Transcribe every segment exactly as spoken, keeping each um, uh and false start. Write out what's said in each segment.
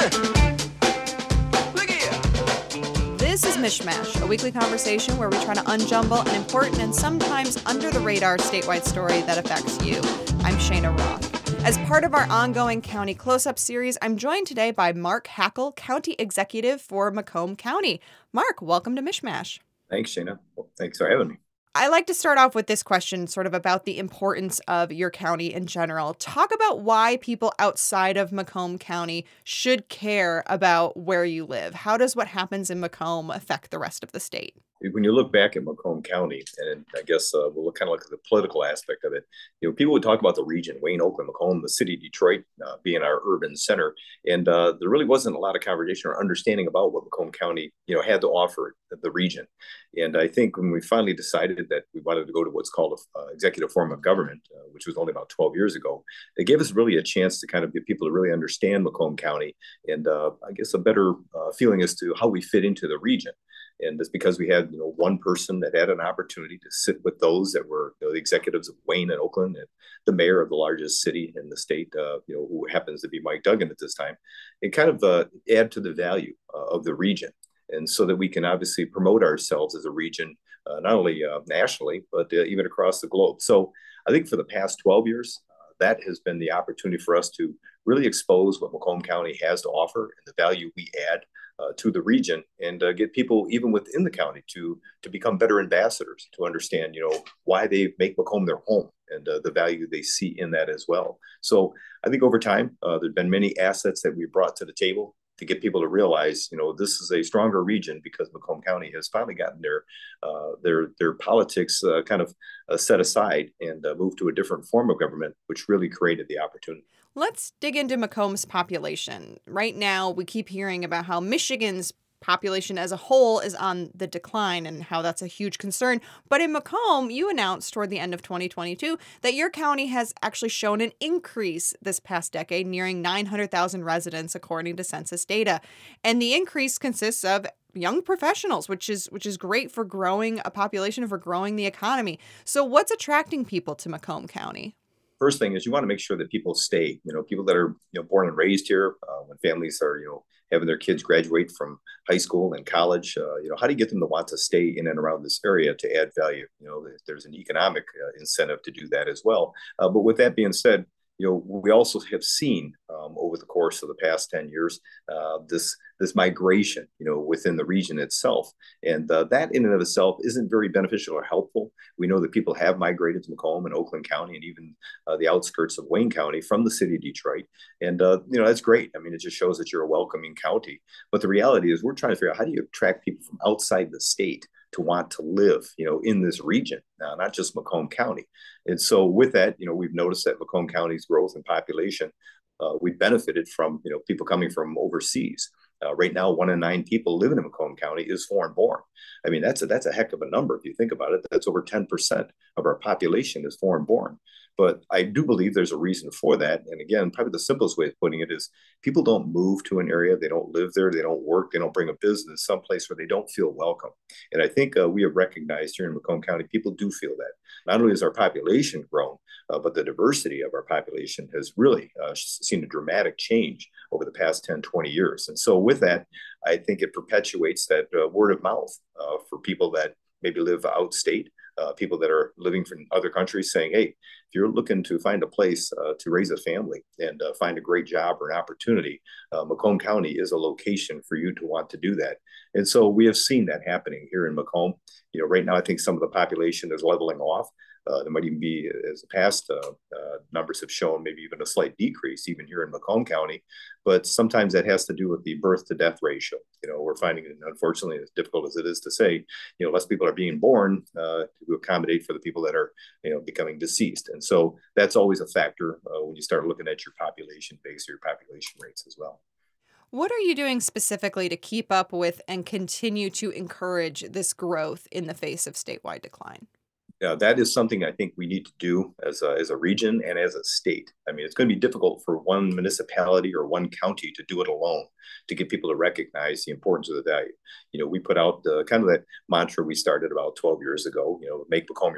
This is Mishmash, a weekly conversation where we try to unjumble an important and sometimes under-the-radar statewide story that affects you. I'm Shayna Roth. As part of our ongoing County Close-Up series, I'm joined today by Mark Hackel, County Executive for Macomb County. Mark, welcome to Mishmash. Thanks, Shayna. Well, thanks for having me. I like to start off with this question sort of about the importance of your county in general. Talk about why people outside of Macomb County should care about where you live. How does what happens in Macomb affect the rest of the state? When you look back at Macomb County, and I guess uh, we'll kind of look at the political aspect of it, you know, people would talk about the region, Wayne, Oakland, Macomb, the city of Detroit uh, being our urban center. And uh, there really wasn't a lot of conversation or understanding about what Macomb County, you know, had to offer the, the region. And I think when we finally decided that we wanted to go to what's called an uh, executive form of government, uh, which was only about twelve years ago, it gave us really a chance to kind of get people to really understand Macomb County and uh, I guess a better uh, feeling as to how we fit into the region. And it's because we had, you know, one person that had an opportunity to sit with those that were, you know, the executives of Wayne and Oakland and the mayor of the largest city in the state, uh, you know, who happens to be Mike Duggan at this time, and kind of uh, add to the value uh, of the region. And so that we can obviously promote ourselves as a region, uh, not only uh, nationally, but uh, even across the globe. So I think for the past twelve years, uh, that has been the opportunity for us to really expose what Macomb County has to offer and the value we add Uh, to the region, and uh, get people even within the county to to become better ambassadors, to understand, you know, why they make Macomb their home and uh, the value they see in that as well. So I think over time, uh, there've been many assets that we brought to the table to get people to realize, you know, this is a stronger region because Macomb County has finally gotten their uh, their their politics uh, kind of uh, set aside and uh, moved to a different form of government, which really created the opportunity. Let's dig into Macomb's population. Right now, we keep hearing about how Michigan's population as a whole is on the decline and how that's a huge concern. But in Macomb, you announced toward the end of twenty twenty-two that your county has actually shown an increase this past decade, nearing nine hundred thousand residents, according to census data. And the increase consists of young professionals, which is which is great for growing a population, for growing the economy. So what's attracting people to Macomb County? First thing is you want to make sure that people stay, you know, people that are, you know, born and raised here, uh, when families are, you know, having their kids graduate from high school and college, uh, you know, how do you get them to want to stay in and around this area to add value? You know, there's an economic uh, incentive to do that as well. Uh, but with that being said, you know, we also have seen um, over the course of the past ten years, uh, this this migration, you know, within the region itself. And uh, that in and of itself isn't very beneficial or helpful. We know that people have migrated to Macomb and Oakland County and even uh, the outskirts of Wayne County from the city of Detroit. And, uh, you know, that's great. I mean, it just shows that you're a welcoming county. But the reality is we're trying to figure out how do you attract people from outside the state to want to live, you know, in this region, uh, not just Macomb County. And so with that, you know, we've noticed that Macomb County's growth and population, uh, we benefited from, you know, people coming from overseas. Uh, right now, one in nine people living in Macomb County is foreign born. I mean, that's a, that's a heck of a number. If you think about it, that's over ten percent of our population is foreign born. But I do believe there's a reason for that. And again, probably the simplest way of putting it is people don't move to an area. They don't live there. They don't work. They don't bring a business someplace where they don't feel welcome. And I think uh, we have recognized here in Macomb County, people do feel that. Not only has our population grown, uh, but the diversity of our population has really uh, seen a dramatic change over the past ten, twenty years. And so with that, I think it perpetuates that uh, word of mouth uh, for people that maybe live outstate. Uh, people that are living from other countries saying, hey, if you're looking to find a place uh, to raise a family and uh, find a great job or an opportunity, uh, Macomb County is a location for you to want to do that. And so we have seen that happening here in Macomb. You know, right now, I think some of the population is leveling off. Uh, there might even be, as the past uh, uh, numbers have shown, maybe even a slight decrease, even here in Macomb County. But sometimes that has to do with the birth to death ratio. You know, we're finding it, unfortunately, as difficult as it is to say, you know, less people are being born uh, to accommodate for the people that are, you know, becoming deceased. And so that's always a factor uh, when you start looking at your population base or your population rates as well. What are you doing specifically to keep up with and continue to encourage this growth in the face of statewide decline? Uh, that is something I think we need to do as a, as a region and as a state. I mean, it's going to be difficult for one municipality or one county to do it alone to get people to recognize the importance of the value. You know, we put out the kind of that mantra we started about twelve years ago, you know, make Macomb your home.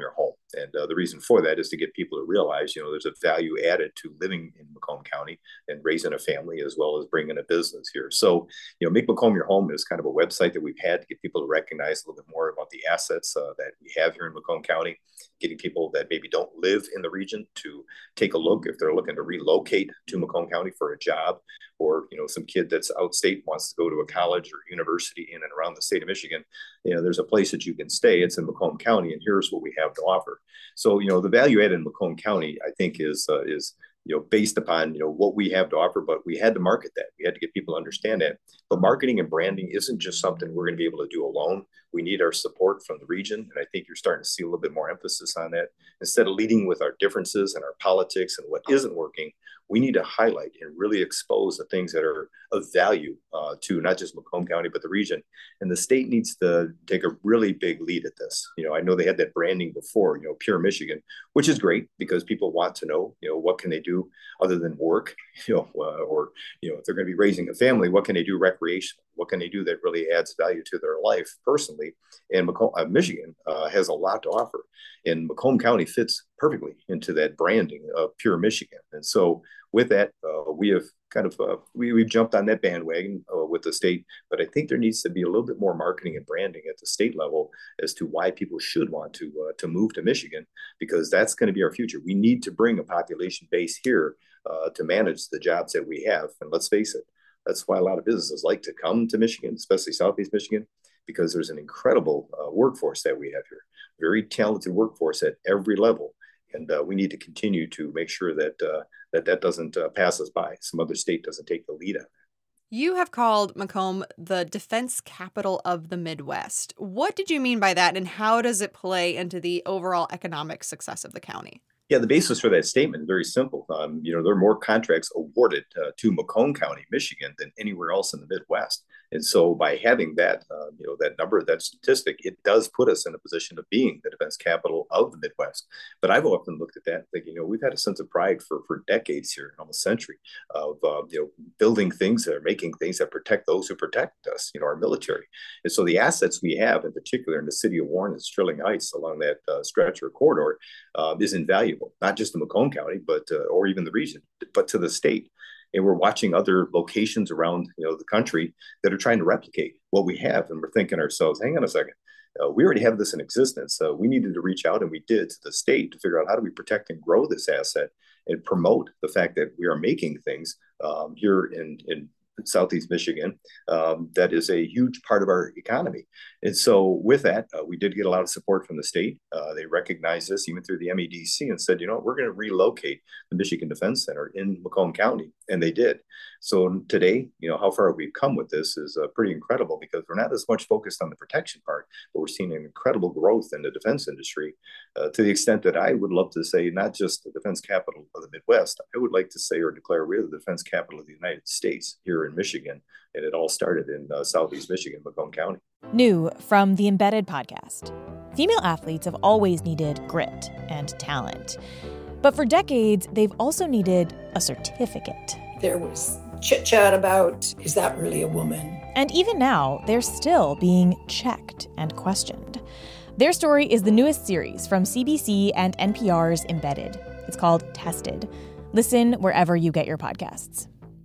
And uh, the reason for that is to get people to realize, you know, there's a value added to living in Macomb County and raising a family as well as bringing a business here. So, you know, Make Macomb Your Home is kind of a website that we've had to get people to recognize a little bit more about the assets uh, that we have here in Macomb County, getting people that maybe don't live in the region to take a look if they're looking to relocate to Macomb County for a job, or, you know, some kid that's outstate wants to go to a college or university in and around the state of Michigan. You know, there's a place that you can stay. It's in Macomb County, and here's what we have to offer. So, you know, the value added in Macomb County, I think, is uh, is you know, based upon, you know, what we have to offer, but we had to market that. We had to get people to understand that. But marketing and branding isn't just something we're going to be able to do alone. We need our support from the region. And I think you're starting to see a little bit more emphasis on that. Instead of leading with our differences and our politics and what isn't working, we need to highlight and really expose the things that are of value uh, to not just Macomb County, but the region. And the state needs to take a really big lead at this. You know, I know they had that branding before, you know, Pure Michigan, which is great because people want to know, you know, what can they do other than work, you know, uh, or, you know, if they're going to be raising a family, what can they do recreational? What can they do that really adds value to their life personally? And Macomb, uh, Michigan uh, has a lot to offer. And Macomb County fits perfectly into that branding of Pure Michigan. And so with that, uh, we have kind of, uh, we, we've jumped on that bandwagon uh, with the state, but I think there needs to be a little bit more marketing and branding at the state level as to why people should want to, uh, to move to Michigan, because that's going to be our future. We need to bring a population base here uh, to manage the jobs that we have. And let's face it, that's why a lot of businesses like to come to Michigan, especially Southeast Michigan, because there's an incredible uh, workforce that we have here, very talented workforce at every level. And uh, we need to continue to make sure that uh, that, that doesn't uh, pass us by. Some other state doesn't take the lead on that. You have called Macomb the defense capital of the Midwest. What did you mean by that, and how does it play into the overall economic success of the county? Yeah, the basis for that statement is very simple. Um, you know, there are more contracts awarded uh, to Macomb County, Michigan, than anywhere else in the Midwest. And so by having that, uh, you know, that number, that statistic, it does put us in a position of being the defense capital of the Midwest. But I've often looked at that thinking, you know, we've had a sense of pride for, for decades here, almost a century, of, uh, you know, building things that are making things that protect those who protect us, you know, our military. And so the assets we have, in particular in the city of Warren and Sterling Heights along that uh, stretch or corridor, uh, is invaluable, not just to Macomb County, but uh, or even the region, but to the state. And we're watching other locations around, you know, the country that are trying to replicate what we have. And we're thinking to ourselves, hang on a second, uh, we already have this in existence. So we needed to reach out, and we did, to the state to figure out how do we protect and grow this asset and promote the fact that we are making things um, here in, in Southeast Michigan. Um, that is a huge part of our economy. And so with that, uh, we did get a lot of support from the state. Uh, they recognized this even through the M E D C and said, you know, we're going to relocate the Michigan Defense Center in Macomb County. And they did. So today, you know, how far we've come with this is uh, pretty incredible, because we're not as much focused on the protection part, but we're seeing an incredible growth in the defense industry uh, to the extent that I would love to say, not just the defense capital of the Midwest, I would like to say or declare we're the defense capital of the United States here in Michigan. And it all started in uh, Southeast Michigan, Macomb County. New from the Embedded podcast. Female athletes have always needed grit and talent. But for decades, they've also needed a certificate. There was chit-chat about, is that really a woman? And even now, they're still being checked and questioned. Their story is the newest series from C B C and N P R's Embedded. It's called Tested. Listen wherever you get your podcasts.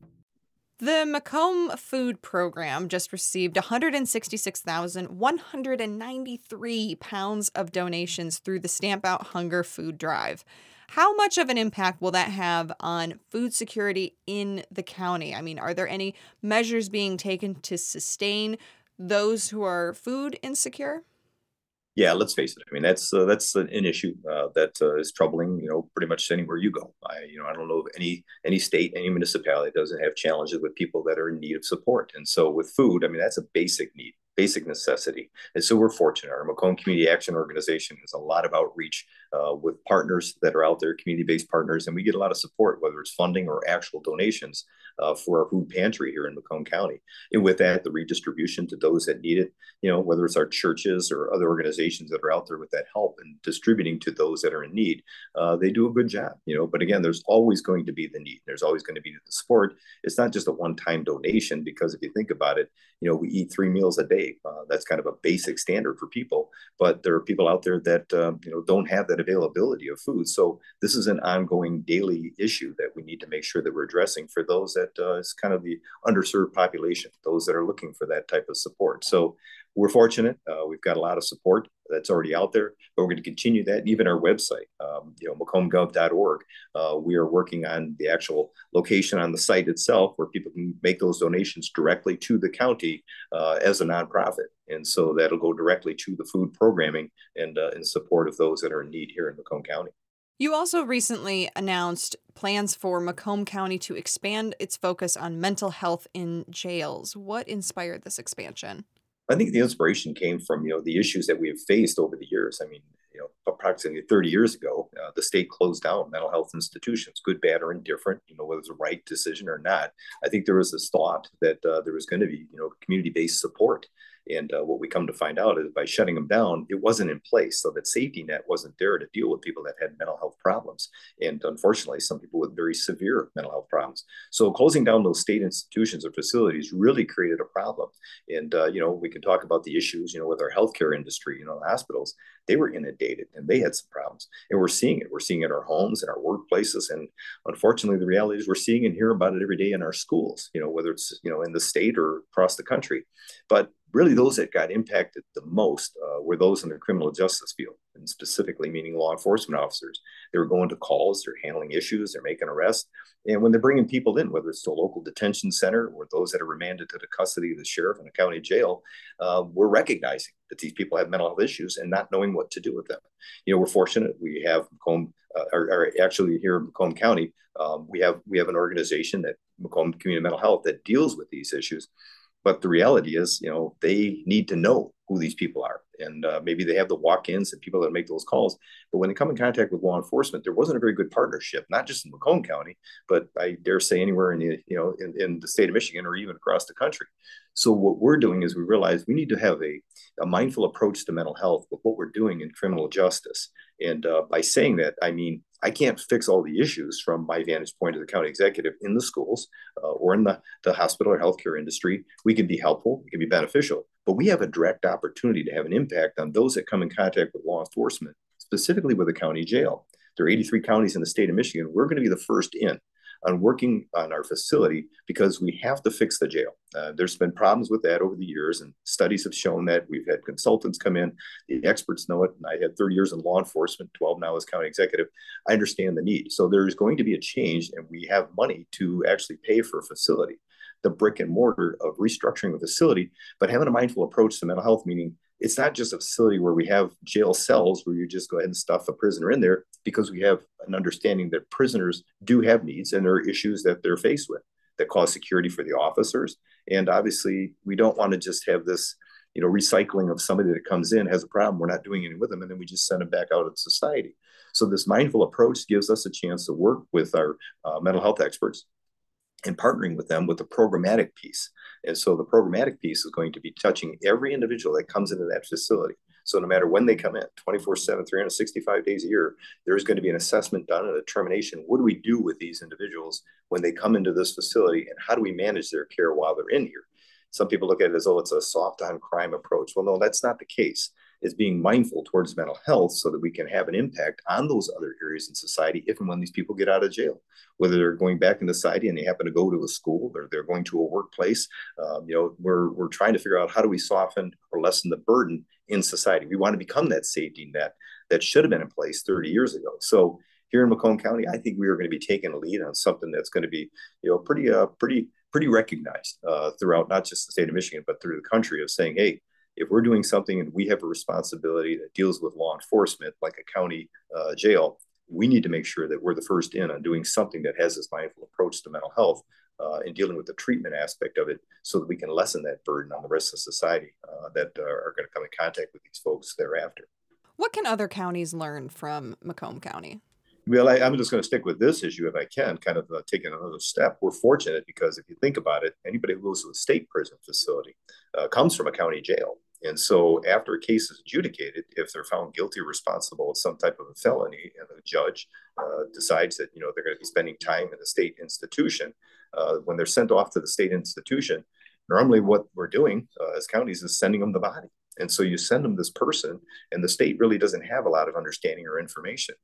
The Macomb Food Program just received one hundred sixty-six thousand one hundred ninety-three pounds of donations through the Stamp Out Hunger food drive. How much of an impact will that have on food security in the county? I mean, are there any measures being taken to sustain those who are food insecure? Yeah, let's face it. I mean, that's uh, that's an issue uh, that uh, is troubling, you know, pretty much anywhere you go. I, you know, I don't know of any any state, any municipality that doesn't have challenges with people that are in need of support. And so with food, I mean, that's a basic need, basic necessity. And so we're fortunate. Our Macomb Community Action Organization has a lot of outreach uh, with partners that are out there, community-based partners, and we get a lot of support, whether it's funding or actual donations uh, for our food pantry here in Macomb County. And with that, the redistribution to those that need it, you know, whether it's our churches or other organizations that are out there with that help and distributing to those that are in need, uh, they do a good job, you know. But again, there's always going to be the need. There's always going to be the support. It's not just a one-time donation, because if you think about it, you know, we eat three meals a day. Uh, that's kind of a basic standard for people. But there are people out there that, uh, you know, don't have that availability of food. So this is an ongoing daily issue that we need to make sure that we're addressing for those that uh, is kind of the underserved population, those that are looking for that type of support. So we're fortunate. Uh, we've got a lot of support that's already out there, but we're going to continue that. And even our website, um, you know, macomb gov dot org, uh, we are working on the actual location on the site itself where people can make those donations directly to the county uh, as a nonprofit. And so that'll go directly to the food programming and uh, in support of those that are in need here in Macomb County. You also recently announced plans for Macomb County to expand its focus on mental health in jails. What inspired this expansion? I think the inspiration came from, you know, the issues that we have faced over the years. I mean, you know, approximately thirty years ago, uh, the state closed down mental health institutions, good, bad, or indifferent, you know, whether it was a right decision or not. I think there was this thought that uh, there was going to be, you know, community-based support. And uh, what we come to find out is by shutting them down, it wasn't in place. So that safety net wasn't there to deal with people that had mental health problems. And unfortunately, some people with very severe mental health problems. So closing down those state institutions or facilities really created a problem. And, uh, you know, we can talk about the issues, you know, with our healthcare industry, you know, hospitals, they were inundated and they had some problems. And we're seeing it. We're seeing it in our homes, in our workplaces. And unfortunately, the reality is we're seeing and hearing about it every day in our schools, you know, whether it's, you know, in the state or across the country. But really, those that got impacted the most uh, were those in the criminal justice field, and specifically meaning law enforcement officers. They were going to calls, they're handling issues, they're making arrests. And when they're bringing people in, whether it's to a local detention center or those that are remanded to the custody of the sheriff in a county jail, uh, we're recognizing that these people have mental health issues and not knowing what to do with them. You know, we're fortunate. We have Macomb, uh, or, or actually here in Macomb County, um, we have we have an organization that Macomb Community Mental Health that deals with these issues. But the reality is, you know, they need to know who these people are. And uh, maybe they have the walk-ins and people that make those calls. But when they come in contact with law enforcement, there wasn't a very good partnership, not just in Macomb County, but I dare say anywhere in the, you know, in, in the state of Michigan or even across the country. So what we're doing is we realize we need to have a, a mindful approach to mental health with what we're doing in criminal justice. And uh, by saying that, I mean, I can't fix all the issues from my vantage point as a county executive in the schools uh, or in the, the hospital or healthcare industry. We can be helpful, we can be beneficial, but we have a direct opportunity to have an impact on those that come in contact with law enforcement, specifically with the county jail. There are eighty-three counties in the state of Michigan. We're going to be the first in on working on our facility because we have to fix the jail. Uh, there's been problems with that over the years, and studies have shown that. We've had consultants come in. The experts know it. And I had thirty years in law enforcement, twelve now as county executive. I understand the need. So there's going to be a change, and we have money to actually pay for a facility, the brick and mortar of restructuring a facility, but having a mindful approach to mental health, meaning it's not just a facility where we have jail cells where you just go ahead and stuff a prisoner in there, because we have an understanding that prisoners do have needs and there are issues that they're faced with that cause security for the officers. And obviously, we don't want to just have this, you know, recycling of somebody that comes in, has a problem, we're not doing anything with them, and then we just send them back out of society. So this mindful approach gives us a chance to work with our uh, mental health experts and partnering with them with the programmatic piece. And so the programmatic piece is going to be touching every individual that comes into that facility. So no matter when they come in, twenty-four seven, three hundred sixty-five days a year, there's going to be an assessment done and a determination. What do we do with these individuals when they come into this facility, and how do we manage their care while they're in here? Some people look at it as, oh, it's a soft on crime approach. Well, no, that's not the case. It's being mindful towards mental health so that we can have an impact on those other areas in society if and when these people get out of jail, whether they're going back into society and they happen to go to a school or they're going to a workplace. Um, you know, we're, we're trying to figure out how do we soften or lessen the burden in society. We want to become that safety net that should have been in place thirty years ago. So here in Macomb County, I think we are going to be taking a lead on something that's going to be, you know, pretty, uh, pretty, pretty recognized uh, throughout not just the state of Michigan, but through the country, of saying, hey, if we're doing something and we have a responsibility that deals with law enforcement, like a county uh, jail, we need to make sure that we're the first in on doing something that has this mindful approach to mental health uh, and dealing with the treatment aspect of it, so that we can lessen that burden on the rest of society uh, that uh, are going to come in contact with these folks thereafter. What can other counties learn from Macomb County? Well, I, I'm just going to stick with this issue if I can, kind of uh, taking another step. We're fortunate because if you think about it, anybody who goes to a state prison facility uh, comes from a county jail. And so after a case is adjudicated, if they're found guilty or responsible of some type of a felony, and the judge uh, decides that, you know, they're going to be spending time in the state institution, uh, when they're sent off to the state institution, normally what we're doing uh, as counties is sending them the body. And so you send them this person, and the state really doesn't have a lot of understanding or information.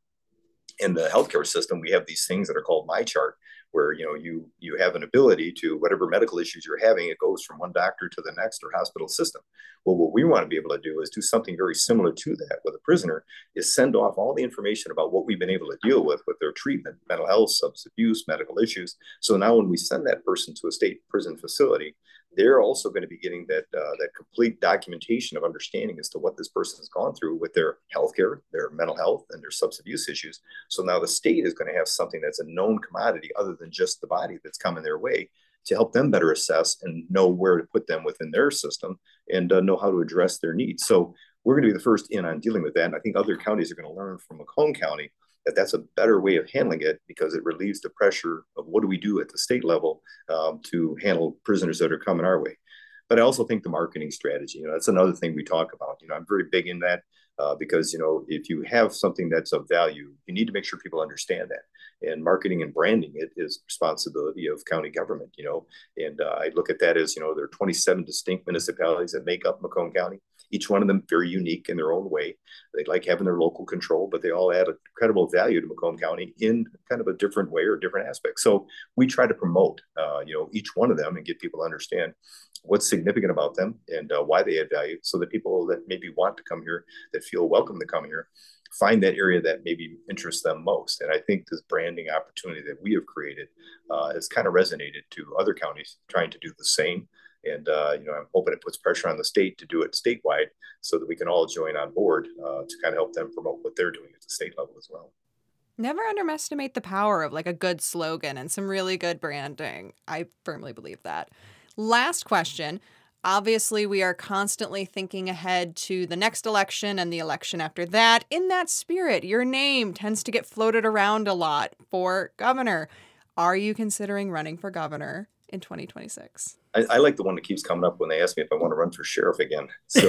In the healthcare system, we have these things that are called MyChart, where you know you you have an ability to whatever medical issues you're having, it goes from one doctor to the next or hospital system. Well, what we want to be able to do is do something very similar to that with a prisoner, is send off all the information about what we've been able to deal with with their treatment, mental health, substance abuse, medical issues. So now when we send that person to a state prison facility, they're also going to be getting that uh, that complete documentation of understanding as to what this person has gone through with their healthcare, their mental health, and their substance abuse issues. So now the state is going to have something that's a known commodity other than just the body that's coming their way, to help them better assess and know where to put them within their system and uh, know how to address their needs. So we're going to be the first in on dealing with that. And I think other counties are going to learn from Macomb County that that's a better way of handling it, because it relieves the pressure of what do we do at the state level um, to handle prisoners that are coming our way. But I also think the marketing strategy, you know, that's another thing we talk about. You know, I'm very big in that uh, because, you know, if you have something that's of value, you need to make sure people understand that. And marketing and branding it is responsibility of county government, you know, and uh, I look at that as, you know, there are twenty-seven distinct municipalities that make up Macomb County. Each one of them very unique in their own way. They like having their local control, but they all add a incredible value to Macomb County in kind of a different way or different aspect. So we try to promote, uh, you know, each one of them and get people to understand what's significant about them and uh, why they add value, so that people that maybe want to come here, that feel welcome to come here, find that area that maybe interests them most. And I think this branding opportunity that we have created uh, has kind of resonated to other counties trying to do the same. And, uh, you know, I'm hoping it puts pressure on the state to do it statewide, so that we can all join on board uh, to kind of help them promote what they're doing at the state level as well. Never underestimate the power of like a good slogan and some really good branding. I firmly believe that. Last question. Obviously, we are constantly thinking ahead to the next election and the election after that. In that spirit, your name tends to get floated around a lot for governor. Are you considering running for governor in twenty twenty-six? I, I like the one that keeps coming up when they ask me if I want to run for sheriff again. So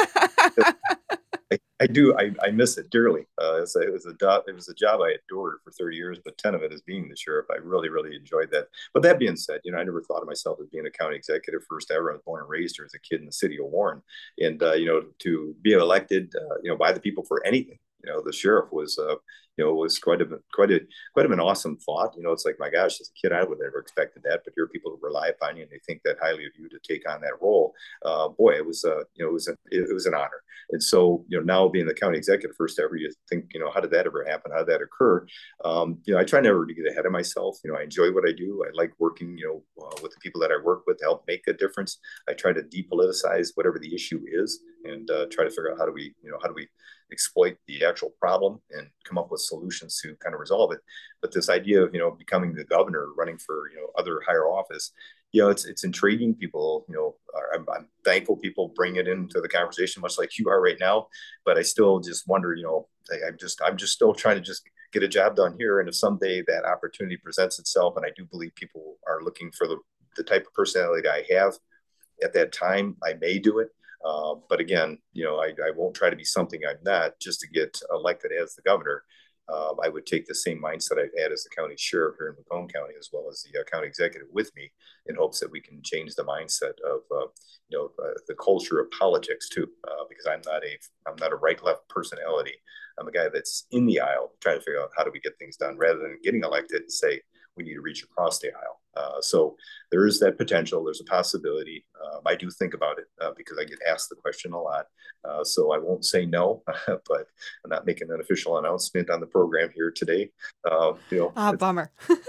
I, I do. I, I miss it dearly. Uh, it, was a, it, was a do- it was a job I adored for thirty years, but ten of it is being the sheriff. I really, really enjoyed that. But that being said, you know, I never thought of myself as being a county executive first ever. I was born and raised here as a kid in the city of Warren. And, uh, you know, to be elected, uh, you know, by the people for anything, you know, the sheriff was, uh, you know, was quite a, quite a, quite of an awesome thought. You know, it's like, my gosh, as a kid, I would never expected that. But here are people who rely upon you and they think that highly of you to take on that role. Uh, boy, it was, uh, you know, it was, a, it was an honor. And so, you know, now being the county executive first ever, you think, you know, how did that ever happen? How did that occur? Um, you know, I try never to get ahead of myself. You know, I enjoy what I do. I like working, you know, uh, with the people that I work with to help make a difference. I try to depoliticize whatever the issue is and uh, try to figure out how do we, you know, how do we exploit the actual problem and come up with solutions to kind of resolve it. But this idea of, you know, becoming the governor, running for, you know, other higher office, you know, it's it's intriguing. People, you know, are, I'm, I'm thankful people bring it into the conversation, much like you are right now. But I still just wonder, you know, I'm just I'm just still trying to just get a job done here. And if someday that opportunity presents itself, and I do believe people are looking for the, the type of personality I have at that time, I may do it. Uh, but again, you know, I, I won't try to be something I'm not just to get elected as the governor. Uh, I would take the same mindset I've had as the county sheriff here in Macomb County, as well as the uh, county executive with me, in hopes that we can change the mindset of, uh, you know, uh, the culture of politics too. Uh, because I'm not a, I'm not a right-left personality. I'm a guy that's in the aisle trying to figure out how do we get things done, rather than getting elected and say we need to reach across the aisle. Uh, so there is that potential. There's a possibility. Uh, I do think about it uh, because I get asked the question a lot. Uh, so I won't say no, but I'm not making an official announcement on the program here today. Uh, you know, ah, bummer.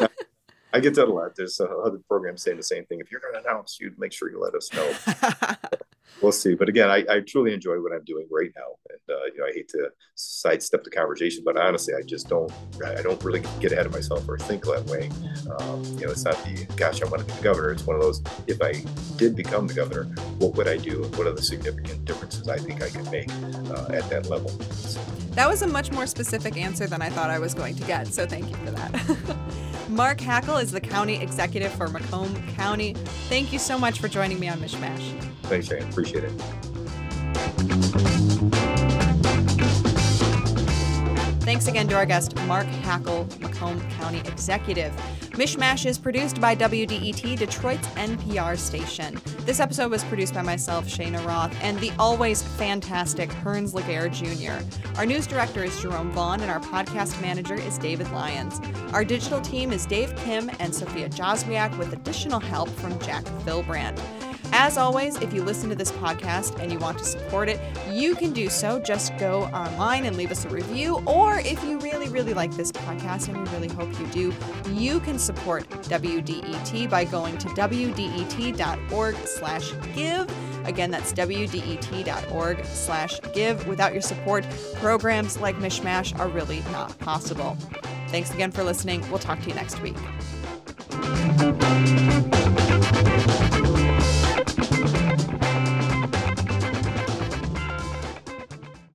I get that a lot. There's uh, other programs saying the same thing. If you're going to announce, you make sure you let us know. We'll see. But again, I, I truly enjoy what I'm doing right now. And, uh, you know, I hate to sidestep the conversation, but honestly, I just don't, I don't really get ahead of myself or think that way. Um, you know, it's not the, gosh, I want to be the governor. It's one of those, if I did become the governor, what would I do? And what are the significant differences I think I could make uh, at that level? So. That was a much more specific answer than I thought I was going to get. So thank you for that. Mark Hackel is the county executive for Macomb County. Thank you so much for joining me on Mishmash. Thanks, Shane. Appreciate it. Thanks again to our guest, Mark Hackel, Macomb County Executive. Mishmash is produced by W D E T, Detroit's N P R station. This episode was produced by myself, Shayna Roth, and the always fantastic Hearns Laguerre Junior Our news director is Jerome Vaughn, and our podcast manager is David Lyons. Our digital team is Dave Kim and Sophia Joswiak, with additional help from Jack Philbrand. As always, if you listen to this podcast and you want to support it, you can do so. Just go online and leave us a review. Or if you really, really like this podcast, and we really hope you do, you can support W D E T by going to W D E T dot org slash give. Again, that's W D E T dot org slash give. Without your support, programs like Mishmash are really not possible. Thanks again for listening. We'll talk to you next week.